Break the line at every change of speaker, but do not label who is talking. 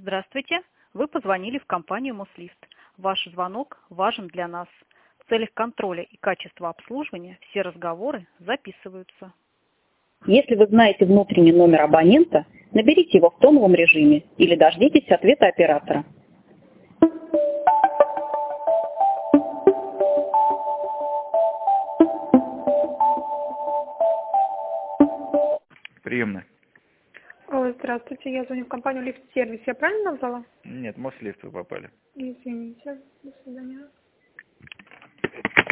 Здравствуйте. Вы позвонили в компанию Мослифт. Ваш звонок важен для нас. В целях контроля и качества обслуживания все разговоры записываются.
Если вы знаете внутренний номер абонента, наберите его в тоновом режиме или дождитесь ответа оператора.
Приемная.
Алло, здравствуйте, я звоню в компанию Лифт Сервис. Я правильно назвала?
Нет, Мослифт вы попали.
Извините, до свидания.